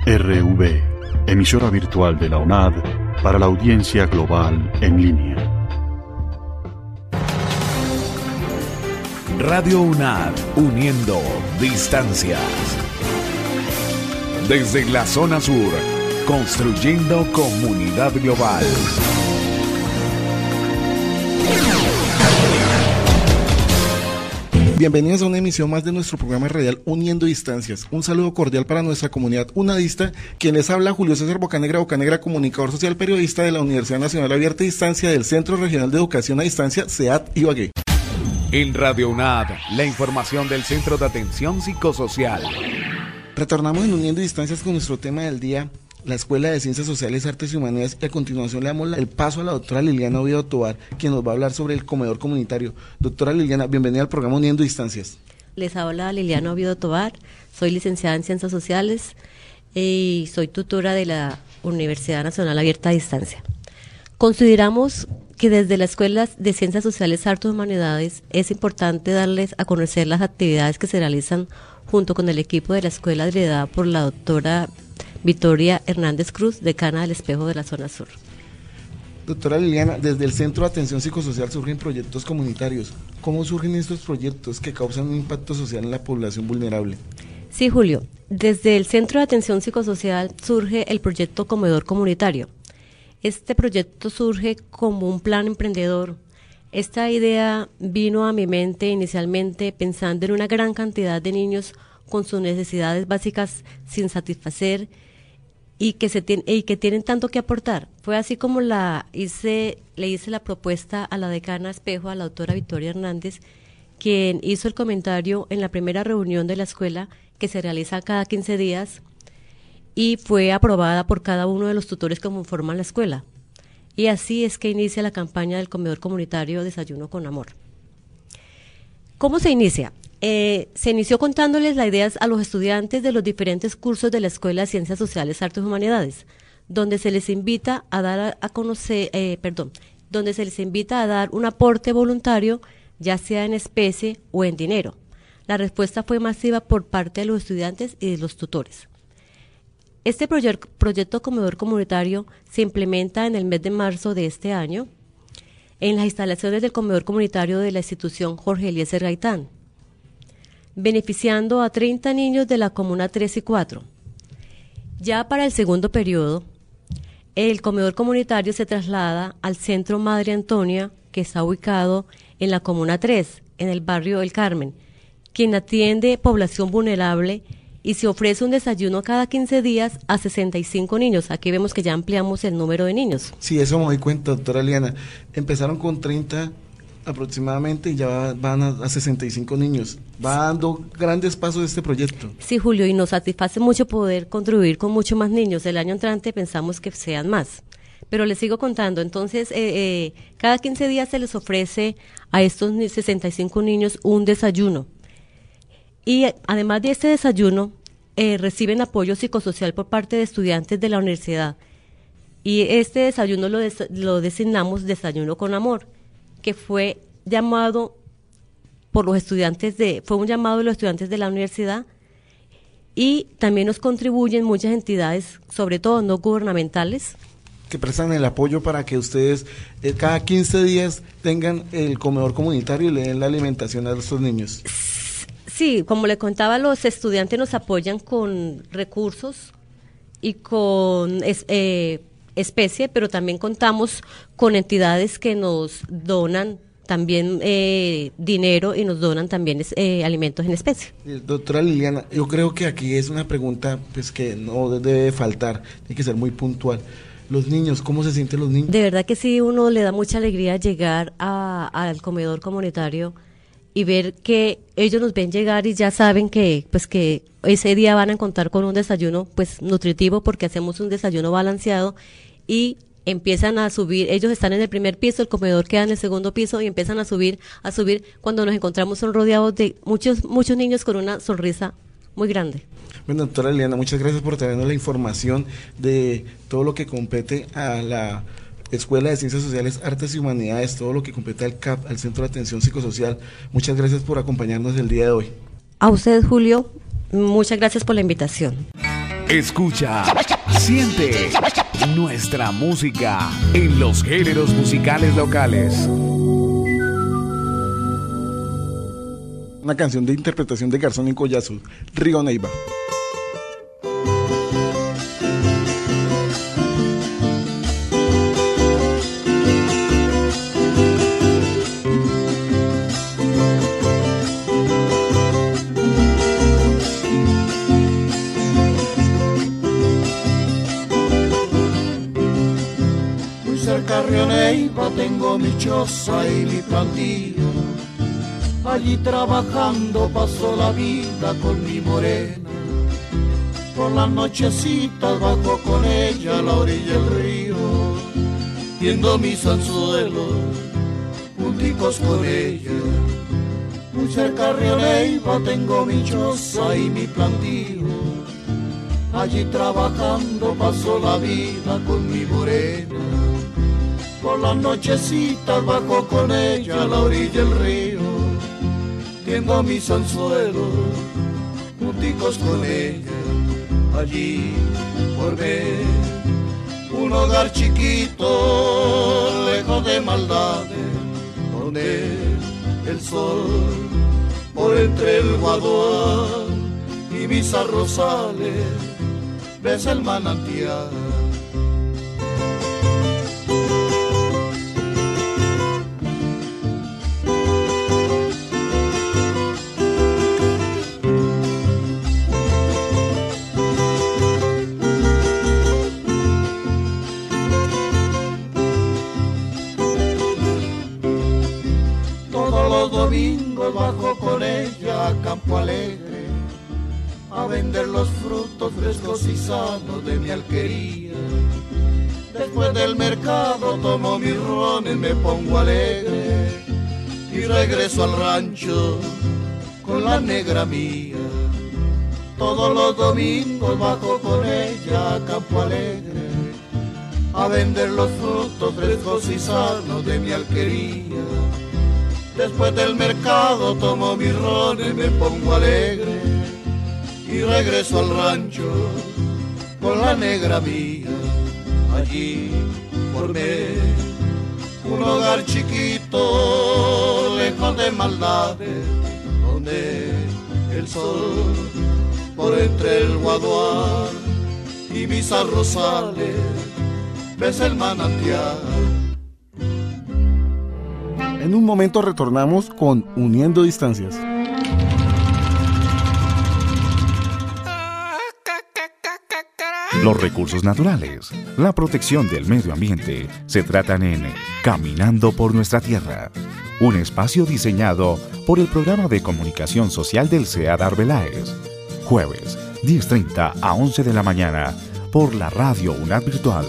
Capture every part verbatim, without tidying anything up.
R V, emisora virtual de la UNAD para la audiencia global en línea. Radio UNAD, uniendo distancias. Desde la zona sur, construyendo comunidad global. Bienvenidos a una emisión más de nuestro programa radial Uniendo Distancias. Un saludo cordial para nuestra comunidad unadista. Quien les habla, Julio César Bocanegra, Bocanegra, comunicador social, periodista de la Universidad Nacional Abierta a Distancia del Centro Regional de Educación a Distancia, C E A D Ibagué. En Radio UNAD, la información del Centro de Atención Psicosocial. Retornamos en Uniendo Distancias con nuestro tema del día, la Escuela de Ciencias Sociales, Artes y Humanidades, y a continuación le damos el paso a la doctora Liliana Oviedo Tovar, quien nos va a hablar sobre el comedor comunitario. Doctora Liliana, bienvenida al programa Uniendo Distancias. Les habla Liliana Oviedo Tovar, soy licenciada en Ciencias Sociales y soy tutora de la Universidad Nacional Abierta a Distancia. Consideramos que desde la Escuela de Ciencias Sociales, Artes y Humanidades es importante darles a conocer las actividades que se realizan junto con el equipo de la escuela liderada por la doctora Victoria Hernández Cruz, decana del Espejo de la Zona Sur. Doctora Liliana, desde el Centro de Atención Psicosocial surgen proyectos comunitarios. ¿Cómo surgen estos proyectos que causan un impacto social en la población vulnerable? Sí, Julio, desde el Centro de Atención Psicosocial surge el proyecto Comedor Comunitario. Este proyecto surge como un plan emprendedor. Esta idea vino a mi mente inicialmente pensando en una gran cantidad de niños con sus necesidades básicas sin satisfacer y que se tiene, y que tienen tanto que aportar. Fue así como la hice, le hice la propuesta a la decana Espejo, a la doctora Victoria Hernández, quien hizo el comentario en la primera reunión de la escuela que se realiza cada quince días y fue aprobada por cada uno de los tutores que conforman la escuela. Y así es que inicia la campaña del comedor comunitario Desayuno con Amor. ¿Cómo se inicia? Eh, se inició contándoles las ideas a los estudiantes de los diferentes cursos de la Escuela de Ciencias Sociales, Artes y Humanidades, donde se les invita a dar a, a conocer, eh, perdón, donde se les invita a dar un aporte voluntario, ya sea en especie o en dinero. La respuesta fue masiva por parte de los estudiantes y de los tutores. Este proye- proyecto comedor comunitario se implementa en el mes de marzo de este año en las instalaciones del comedor comunitario de la institución Jorge Eliezer Gaitán, beneficiando a treinta niños de la comuna tres y cuatro. Ya para el segundo periodo, el comedor comunitario se traslada al Centro Madre Antonia, que está ubicado en la comuna tres, en el barrio El Carmen, quien atiende población vulnerable y se ofrece un desayuno cada quince días a sesenta y cinco niños. Aquí vemos que ya ampliamos el número de niños. Sí, eso me doy cuenta, doctora Liliana. Empezaron con treinta aproximadamente y ya van a, a sesenta y cinco niños. Va dando grandes pasos este proyecto. Sí, Julio, y nos satisface mucho poder contribuir con mucho más niños. El año entrante pensamos que sean más. Pero les sigo contando. Entonces, eh, eh, cada quince días se les ofrece a estos sesenta y cinco niños un desayuno. Y además de este desayuno, eh, reciben apoyo psicosocial por parte de estudiantes de la universidad. Y este desayuno lo, des- lo designamos Desayuno con Amor, que fue llamado por los estudiantes de, fue un llamado de los estudiantes de la universidad, y también nos contribuyen muchas entidades, sobre todo no gubernamentales, que prestan el apoyo para que ustedes eh, cada quince días tengan el comedor comunitario y le den la alimentación a estos niños. Sí, como le contaba, los estudiantes nos apoyan con recursos y con es, eh, especie, pero también contamos con entidades que nos donan también eh, dinero y nos donan también eh, alimentos en especie. Eh, doctora Liliana, yo creo que aquí es una pregunta pues que no debe faltar, tiene que ser muy puntual. Los niños, ¿cómo se sienten los niños? De verdad que sí, uno le da mucha alegría llegar a, al comedor comunitario y ver que ellos nos ven llegar y ya saben que pues que ese día van a contar con un desayuno pues nutritivo, porque hacemos un desayuno balanceado, y empiezan a subir. Ellos están en el primer piso, el comedor queda en el segundo piso y empiezan a subir, a subir. Cuando nos encontramos son rodeados de muchos muchos niños con una sonrisa muy grande. Bueno, doctora Liliana, muchas gracias por traernos la información de todo lo que compete a la Escuela de Ciencias Sociales, Artes y Humanidades, todo lo que compete al C A P, al Centro de Atención Psicosocial. Muchas gracias por acompañarnos el día de hoy. A usted, Julio, muchas gracias por la invitación. Escucha, siente nuestra música en los géneros musicales locales. Una canción de interpretación de Garzón y Collazo, Río Neiva. Muy cerca Río Neiva tengo mi choza y mi plantilla. Allí trabajando paso la vida con mi morena. Por las nochecitas bajo con ella a la orilla del río, viendo mis anzuelos junticos con ella. Muy cerca Río Neiva tengo mi choza y mi plantío. Allí trabajando paso la vida con mi morena. Por las nochecitas bajo con ella a la orilla del río, viendo mis anzuelos junticos con ella. Allí formé un hogar chiquito, lejos de maldades, donde el sol por entre el guadual y mis arrozales besa el manantial. Domingos bajo con ella a Campo Alegre a vender los frutos frescos y sanos de mi alquería. Después del mercado tomo mis rones, me pongo alegre y regreso al rancho con la negra mía. Todos los domingos bajo con ella a Campo Alegre a vender los frutos frescos y sanos de mi alquería. Después del mercado tomo mis rones, me pongo alegre y regreso al rancho con la negra mía. Allí formé un hogar chiquito, lejos de maldades, donde el sol por entre el guadual y mis arrozales besa el manantial. En un momento retornamos con Uniendo Distancias. Los recursos naturales, la protección del medio ambiente se tratan en Caminando por Nuestra Tierra, un espacio diseñado por el Programa de Comunicación Social del CEAD Arbeláez. Jueves, diez treinta a once de la mañana, por la Radio UNAD Virtual.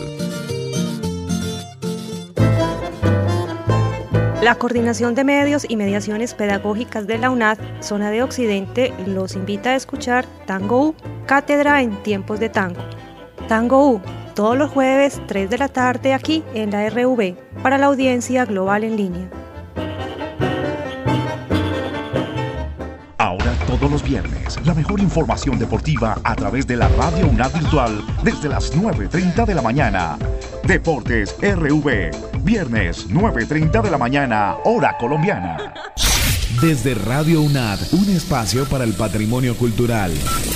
La Coordinación de Medios y Mediaciones Pedagógicas de la UNAD, Zona de Occidente, los invita a escuchar Tango U, Cátedra en Tiempos de Tango. Tango U, todos los jueves, tres de la tarde, aquí en la R V, para la audiencia global en línea. Ahora todos los viernes, la mejor información deportiva a través de la Radio UNAD Virtual desde las nueve treinta de la mañana. Deportes R V, viernes nueve treinta de la mañana, hora colombiana. Desde Radio UNAD, un espacio para el patrimonio cultural.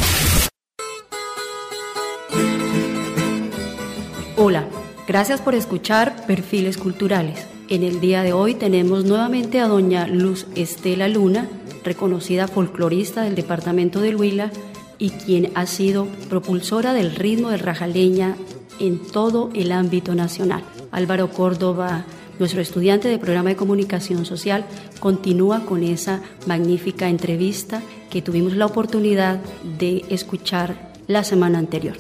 Hola, gracias por escuchar Perfiles Culturales. En el día de hoy tenemos nuevamente a doña Luz Estela Luna, reconocida folclorista del departamento del Huila y quien ha sido propulsora del ritmo del rajaleña en todo el ámbito nacional. Álvaro Córdoba, nuestro estudiante de programa de comunicación social, continúa con esa magnífica entrevista que tuvimos la oportunidad de escuchar la semana anterior.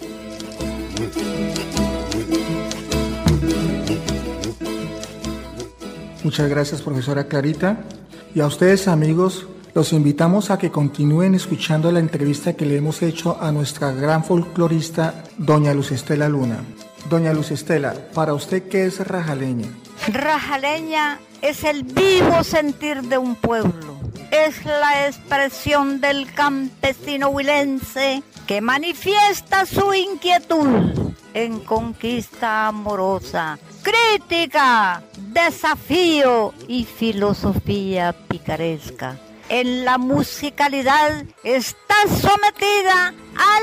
Muchas gracias, profesora Clarita. Y a ustedes, amigos, los invitamos a que continúen escuchando la entrevista que le hemos hecho a nuestra gran folclorista, doña Luz Estela Luna. Doña Luz Estela, para usted, ¿qué es rajaleña? Rajaleña es el vivo sentir de un pueblo, es la expresión del campesino huilense que manifiesta su inquietud en conquista amorosa, crítica, desafío y filosofía picaresca. En la musicalidad está sometida al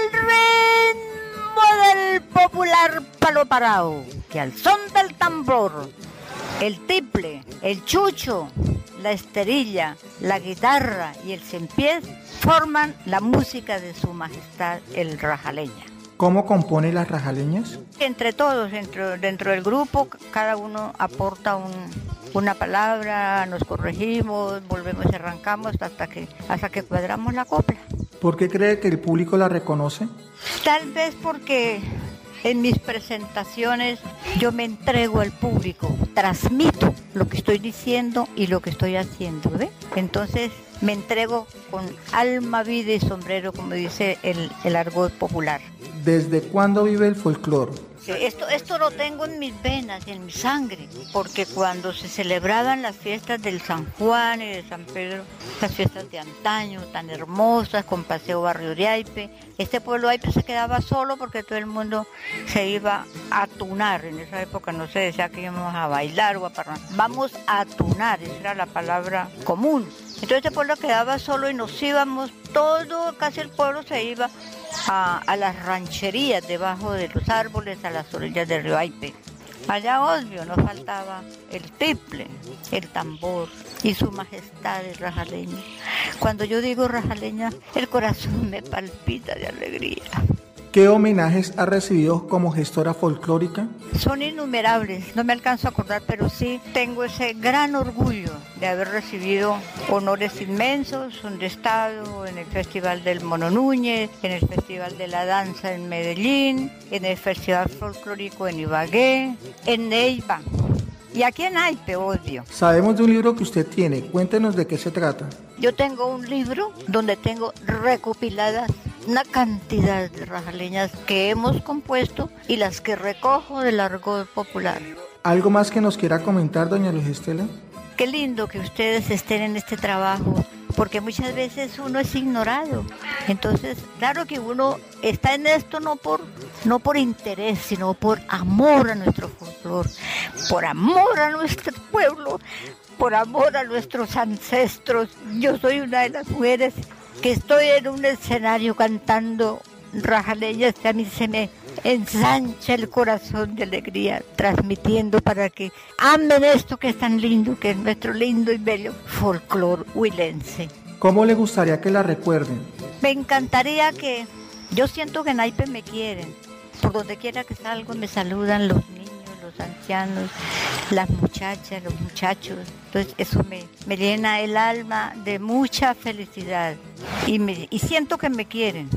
ritmo del popular palo parado, que al son del tambor, el tiple, el chucho, la esterilla, la guitarra y el cempiés forman la música de su majestad el rajaleña. ¿Cómo compone las rajaleñas? Entre todos, dentro, dentro del grupo, cada uno aporta un, una palabra, nos corregimos, volvemos y arrancamos hasta que, hasta que cuadramos la copla. ¿Por qué cree que el público la reconoce? Tal vez porque en mis presentaciones yo me entrego al público, transmito lo que estoy diciendo y lo que estoy haciendo, ¿ve? Entonces me entrego con alma, vida y sombrero, como dice el, el argot popular. ¿Desde cuándo vive el folclore? Esto, esto lo tengo en mis venas, en mi sangre, porque cuando se celebraban las fiestas del San Juan y de San Pedro, las fiestas de antaño, tan hermosas, con paseo barrio de Aipe, este pueblo Aipe se quedaba solo porque todo el mundo se iba a tunar. En esa época no se decía que íbamos a bailar o a parrar. Vamos a tunar, esa era la palabra común. Entonces este pueblo quedaba solo y nos íbamos, todo, casi el pueblo se iba a, a las rancherías debajo de los árboles, a las orillas del río Aipe. Allá, obvio, nos faltaba el tiple, el tambor y su majestad el rajaleña. Cuando yo digo rajaleña, el corazón me palpita de alegría. ¿Qué homenajes ha recibido como gestora folclórica? Son innumerables, no me alcanzo a acordar, pero sí tengo ese gran orgullo de haber recibido honores inmensos, donde he estado en el Festival del Mono Núñez, en el Festival de la Danza en Medellín, en el Festival Folclórico en Ibagué, en Neiva y aquí en Aipe, obvio. Sabemos de un libro que usted tiene, cuéntenos de qué se trata. Yo tengo un libro donde tengo recopiladas una cantidad de rajaleñas que hemos compuesto y las que recojo del argot popular. ¿Algo más que nos quiera comentar, doña Luz Estela? Qué lindo que ustedes estén en este trabajo, porque muchas veces uno es ignorado. Entonces, claro que uno está en esto no por, no por interés, sino por amor a nuestro folclore, por amor a nuestro pueblo, por amor a nuestros ancestros. Yo soy una de las mujeres que estoy en un escenario cantando rajaleñas que a mí se me ensancha el corazón de alegría, transmitiendo para que amen esto que es tan lindo, que es nuestro lindo y bello folclore huilense. ¿Cómo le gustaría que la recuerden? Me encantaría que, yo siento que en Aipe me quieren, por donde quiera que salgo me saludan los niños, los ancianos, las muchachas, los muchachos. Entonces eso me, me llena el alma de mucha felicidad y, me, y siento que me quieren,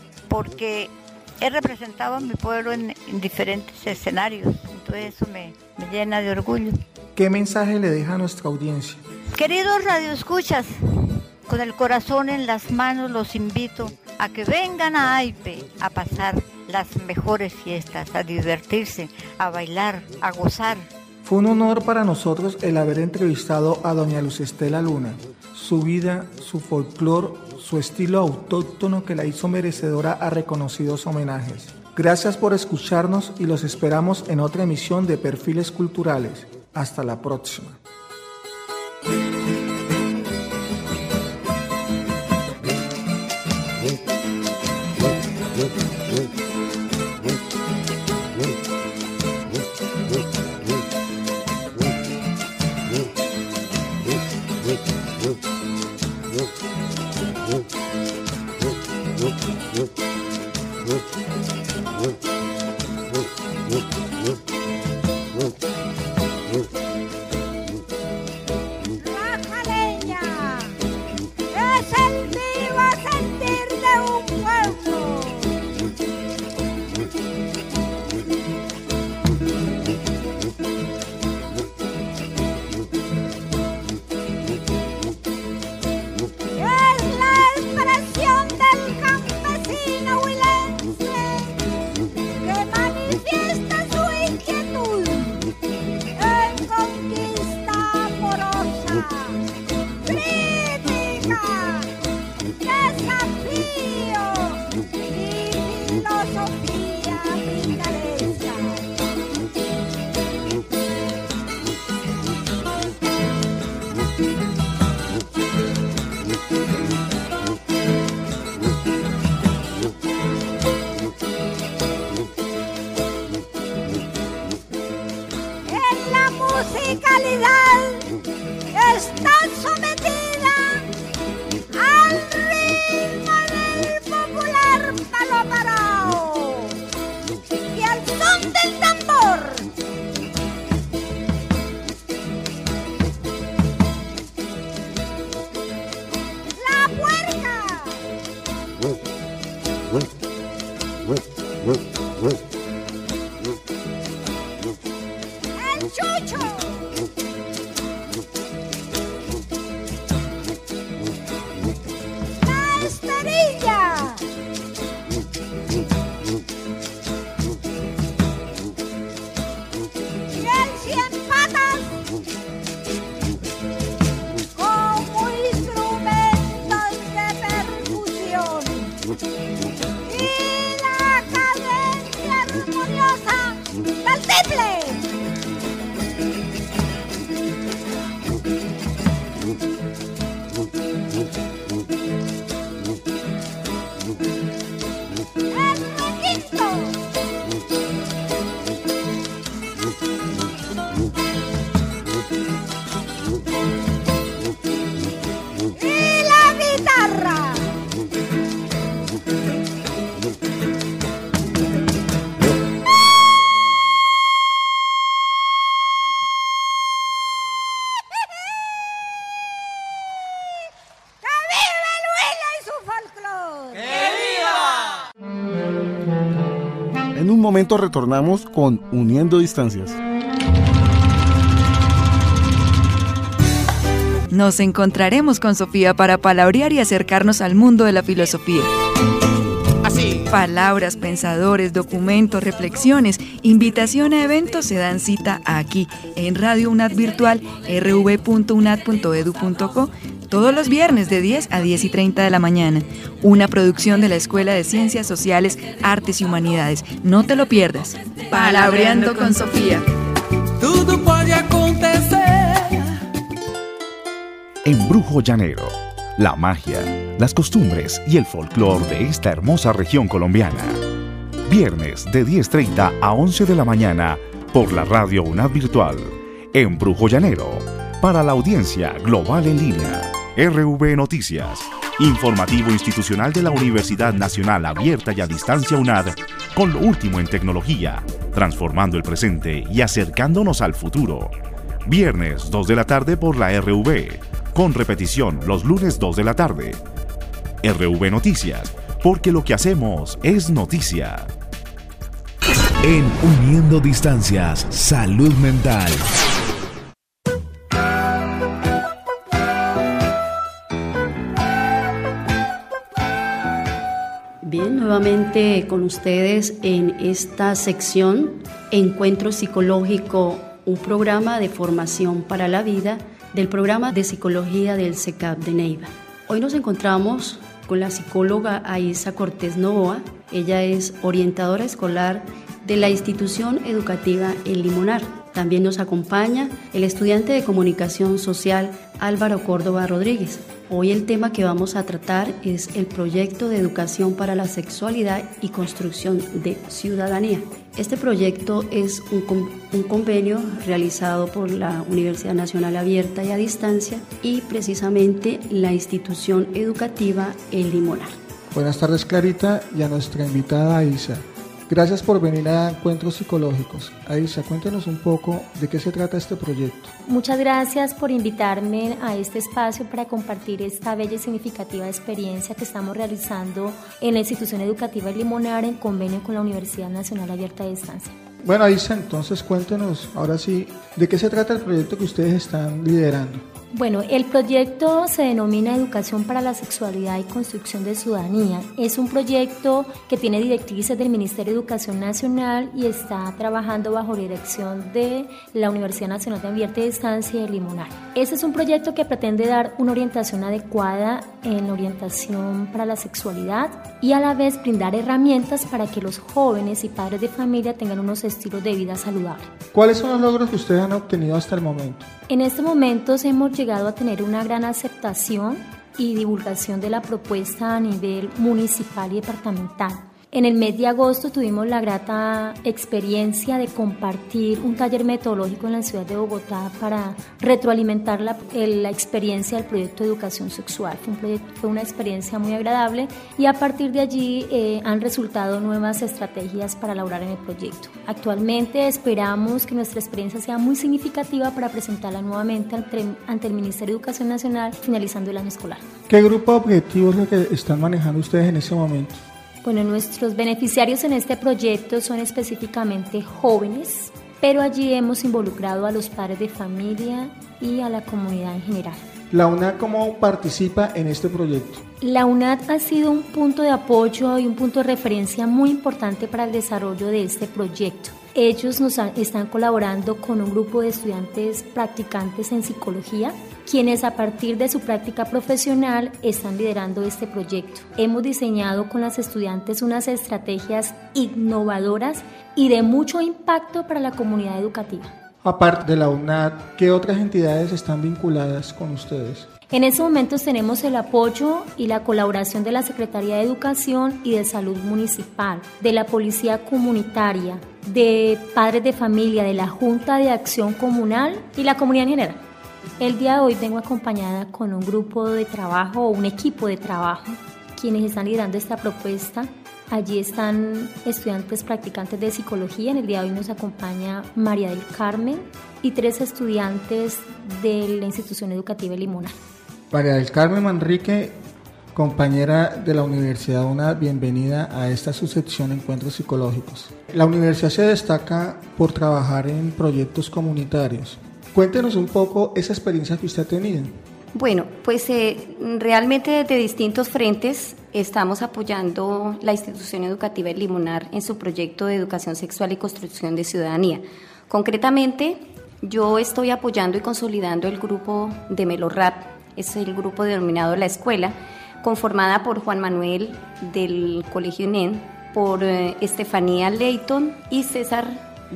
porque he representado a mi pueblo en, en diferentes escenarios, entonces eso me, me llena de orgullo. ¿Qué mensaje le deja a nuestra audiencia? Queridos radioescuchas, con el corazón en las manos los invito a que vengan a Aipe a pasar las mejores fiestas, a divertirse, a bailar, a gozar. Fue un honor para nosotros el haber entrevistado a doña Luz Estela Luna. Su vida, su folclore, su estilo autóctono que la hizo merecedora a reconocidos homenajes. Gracias por escucharnos y los esperamos en otra emisión de Perfiles Culturales. Hasta la próxima. Es la expresión del campesinho. En un momento retornamos con Uniendo Distancias. Nos encontraremos con Sofía para palabrear y acercarnos al mundo de la filosofía. Así. Palabras, pensadores, documentos, reflexiones, invitación a eventos se dan cita aquí, en Radio UNAD Virtual, erre ve punto unad punto edu punto co, todos los viernes de diez a diez y treinta de la mañana. Una producción de la Escuela de Ciencias Sociales, Artes y Humanidades. No te lo pierdas. Palabreando con Sofía. Tudo puede acontecer. Embrujo Llanero. La magia, las costumbres y el folclore de esta hermosa región colombiana. Viernes de diez treinta a once de la mañana por la Radio UNAD Virtual. Embrujo Llanero. Para la audiencia global en línea. erre ve Noticias. Informativo institucional de la Universidad Nacional Abierta y a Distancia UNAD, con lo último en tecnología, transformando el presente y acercándonos al futuro. Viernes dos de la tarde por la erre ve, con repetición los lunes dos de la tarde. erre ve Noticias, porque lo que hacemos es noticia. En Uniendo Distancias, Salud Mental. Bien, nuevamente con ustedes en esta sección Encuentro Psicológico, un programa de formación para la vida del programa de psicología del CECAP de Neiva. Hoy nos encontramos con la psicóloga Aiza Cortés Novoa. Ella es orientadora escolar de la institución educativa El Limonar. También nos acompaña el estudiante de comunicación social Álvaro Córdoba Rodríguez. Hoy el tema que vamos a tratar es el proyecto de educación para la sexualidad y construcción de ciudadanía. Este proyecto es un, con, un convenio realizado por la Universidad Nacional Abierta y a Distancia y precisamente la institución educativa El Limonar. Buenas tardes, Clarita, y a nuestra invitada Aiza. Gracias por venir a Encuentros Psicológicos. Aiza, cuéntanos un poco de qué se trata este proyecto. Muchas gracias por invitarme a este espacio para compartir esta bella y significativa experiencia que estamos realizando en la institución educativa El Limonar en convenio con la Universidad Nacional Abierta de Distancia. Bueno, Aiza, entonces cuéntanos ahora sí, ¿de qué se trata el proyecto que ustedes están liderando? Bueno, el proyecto se denomina Educación para la Sexualidad y Construcción de Ciudadanía. Es un proyecto que tiene directrices del Ministerio de Educación Nacional y está trabajando bajo dirección de la Universidad Nacional de Abierta y Distancia de Limonar. Este es un proyecto que pretende dar una orientación adecuada en la orientación para la sexualidad y a la vez brindar herramientas para que los jóvenes y padres de familia tengan unos estilos de vida saludables. ¿Cuáles son los logros que ustedes han obtenido hasta el momento? En este momento hemos llegado a tener una gran aceptación y divulgación de la propuesta a nivel municipal y departamental. En el mes de agosto tuvimos la grata experiencia de compartir un taller metodológico en la ciudad de Bogotá para retroalimentar la, la experiencia del proyecto de educación sexual. Fue, un proyecto, fue una experiencia muy agradable y a partir de allí eh, han resultado nuevas estrategias para elaborar en el proyecto. Actualmente esperamos que nuestra experiencia sea muy significativa para presentarla nuevamente ante, ante el Ministerio de Educación Nacional finalizando el año escolar. ¿Qué grupo objetivo es lo que están manejando ustedes en ese momento? Bueno, nuestros beneficiarios en este proyecto son específicamente jóvenes, pero allí hemos involucrado a los padres de familia y a la comunidad en general. ¿La U N A D cómo participa en este proyecto? La U N A D ha sido un punto de apoyo y un punto de referencia muy importante para el desarrollo de este proyecto. Ellos nos han, están colaborando con un grupo de estudiantes practicantes en psicología, quienes a partir de su práctica profesional están liderando este proyecto. Hemos diseñado con las estudiantes unas estrategias innovadoras y de mucho impacto para la comunidad educativa. Aparte de la U N A D, ¿qué otras entidades están vinculadas con ustedes? En estos momentos tenemos el apoyo y la colaboración de la Secretaría de Educación y de Salud Municipal, de la Policía Comunitaria, de Padres de Familia, de la Junta de Acción Comunal y la comunidad en general. El día de hoy vengo acompañada con un grupo de trabajo o un equipo de trabajo quienes están liderando esta propuesta. Allí están estudiantes practicantes de psicología. En el día de hoy nos acompaña María del Carmen y tres estudiantes de la institución educativa Limonal. María del Carmen Manrique, compañera de la Universidad U N A D, bienvenida a esta subsección Encuentros Psicológicos. La universidad se destaca por trabajar en proyectos comunitarios. Cuéntenos un poco esa experiencia que usted ha tenido. Bueno, pues eh, realmente desde distintos frentes estamos apoyando la institución educativa El Limonar en su proyecto de educación sexual y construcción de ciudadanía. Concretamente, yo estoy apoyando y consolidando el grupo de Melorrap, es el grupo denominado La Escuela, conformada por Juan Manuel del Colegio U N E N, por eh, Estefanía Leighton y César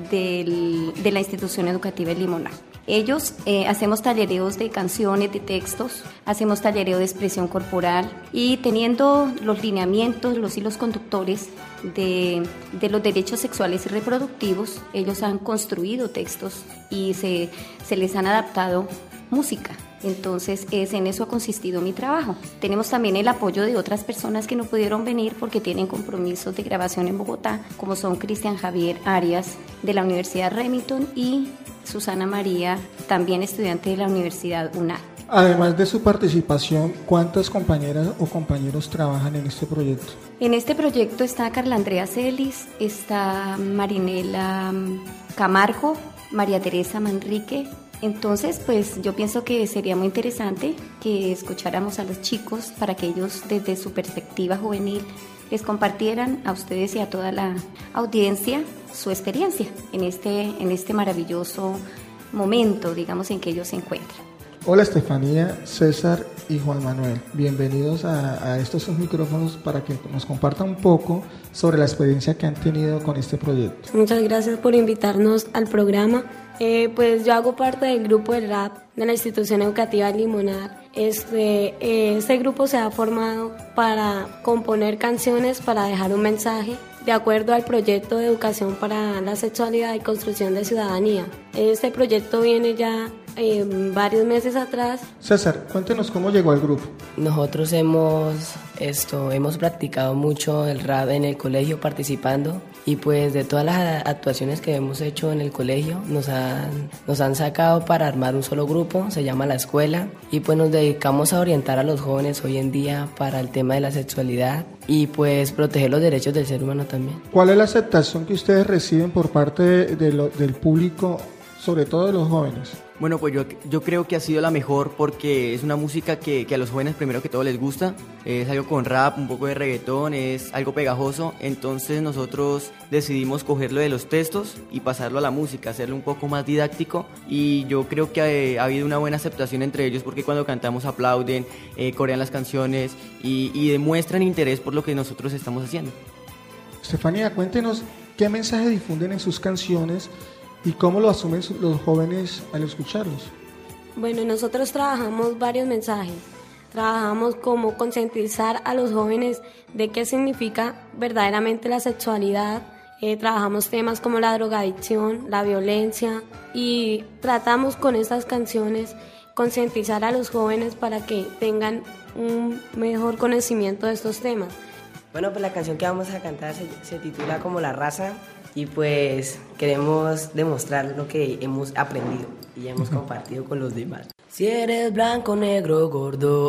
del, de la institución educativa El Limonar. Ellos eh, hacemos tallereos de canciones, de textos, hacemos tallereo de expresión corporal y teniendo los lineamientos, los hilos conductores de, de los derechos sexuales y reproductivos, ellos han construido textos y se, se les han adaptado música. Entonces es, en eso ha consistido mi trabajo. Tenemos también el apoyo de otras personas que no pudieron venir porque tienen compromisos de grabación en Bogotá, como son Cristian Javier Arias de la Universidad Remington y Susana María, también estudiante de la Universidad U N A D. Además de su participación, ¿cuántas compañeras o compañeros trabajan en este proyecto? En este proyecto está Carla Andrea Celis, está Marinela Camargo, María Teresa Manrique. Entonces, pues yo pienso que sería muy interesante que escucháramos a los chicos para que ellos desde su perspectiva juvenil les compartieran a ustedes y a toda la audiencia su experiencia en este, en este maravilloso momento, digamos, en que ellos se encuentran. Hola Estefanía, César y Juan Manuel, bienvenidos a, a estos micrófonos para que nos compartan un poco sobre la experiencia que han tenido con este proyecto. Muchas gracias por invitarnos al programa. Eh, pues yo hago parte del grupo de rap de la institución educativa Limonar. Este, eh, este grupo se ha formado para componer canciones para dejar un mensaje de acuerdo al proyecto de educación para la sexualidad y construcción de ciudadanía. Este proyecto viene ya eh, varios meses atrás. César, cuéntenos cómo llegó al grupo. Nosotros hemos, esto, hemos practicado mucho el rap en el colegio participando y pues de todas las actuaciones que hemos hecho en el colegio nos han, nos han sacado para armar un solo grupo, se llama La Escuela, y pues nos dedicamos a orientar a los jóvenes hoy en día para el tema de la sexualidad y pues proteger los derechos del ser humano también. ¿Cuál es la aceptación que ustedes reciben por parte de, de lo, del público, sobre todo de los jóvenes? Bueno, pues yo, yo creo que ha sido la mejor porque es una música que, que a los jóvenes primero que todo les gusta. Es algo con rap, un poco de reggaetón, es algo pegajoso. Entonces nosotros decidimos cogerlo de los textos y pasarlo a la música, hacerlo un poco más didáctico. Y yo creo que ha, ha habido una buena aceptación entre ellos porque cuando cantamos aplauden, eh, corean las canciones y, y demuestran interés por lo que nosotros estamos haciendo. Estefanía, cuéntenos qué mensaje difunden en sus canciones ¿y cómo lo asumen los jóvenes al escucharlos? Bueno, nosotros trabajamos varios mensajes. Trabajamos como concientizar a los jóvenes de qué significa verdaderamente la sexualidad. Eh, trabajamos temas como la drogadicción, la violencia y tratamos con estas canciones concientizar a los jóvenes para que tengan un mejor conocimiento de estos temas. Bueno, pues la canción que vamos a cantar se, se titula como La Raza. Y pues queremos demostrar lo que hemos aprendido y hemos compartido con los demás. Si eres blanco, negro, gordo o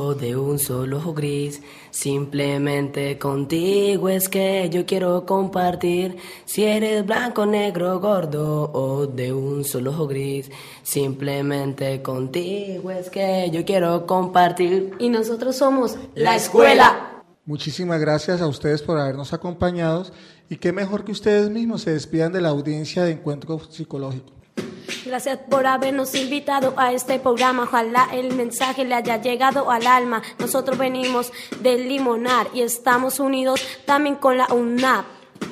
o de un solo ojo gris. Simplemente contigo es que yo quiero compartir. Si eres blanco, negro, gordo o de un solo ojo gris. Simplemente contigo es que yo quiero compartir. Y nosotros somos la escuela. Muchísimas gracias a ustedes por habernos acompañado y qué mejor que ustedes mismos se despidan de la audiencia de Encuentro Psicológico. Gracias por habernos invitado a este programa. Ojalá el mensaje le haya llegado al alma. Nosotros venimos del Limonar y estamos unidos también con la UNAP.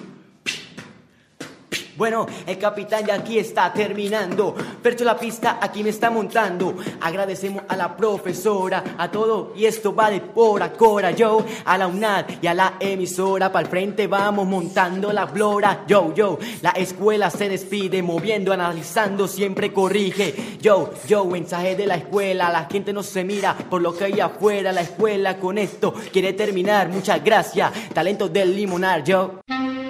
Bueno, el capitán ya aquí está terminando. Percho la pista, aquí me está montando. Agradecemos a la profesora, a todo, y esto va de por a cora, yo. A la UNAD y a la emisora, pa'l frente vamos montando la flora, yo, yo. La escuela se despide, moviendo, analizando, siempre corrige. Yo, yo, mensaje de la escuela, la gente no se mira por lo que hay afuera. La escuela con esto quiere terminar, muchas gracias. Talentos del Limonar, yo.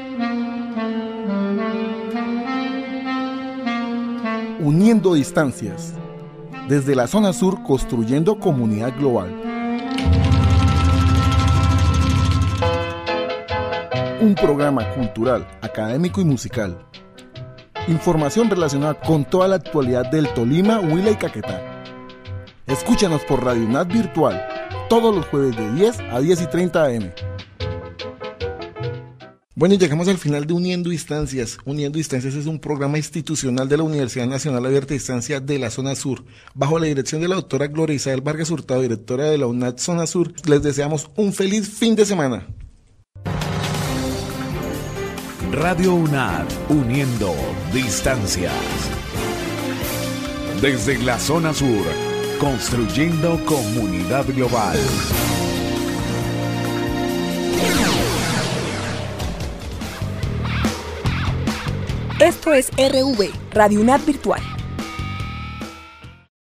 Uniendo distancias. Desde la zona sur, construyendo comunidad global. Un programa cultural, académico y musical. Información relacionada con toda la actualidad del Tolima, Huila y Caquetá. Escúchanos por Radio UNAD Virtual, todos los jueves de diez a diez y treinta a eme. Bueno, y llegamos al final de Uniendo Distancias. Uniendo Distancias es un programa institucional de la Universidad Nacional Abierta a Distancia de la Zona Sur. Bajo la dirección de la doctora Gloria Isabel Vargas Hurtado, directora de la UNAD Zona Sur, les deseamos un feliz fin de semana. Radio UNAD, Uniendo Distancias. Desde la Zona Sur, construyendo comunidad global. Esto es R V, Radio UNAD Virtual.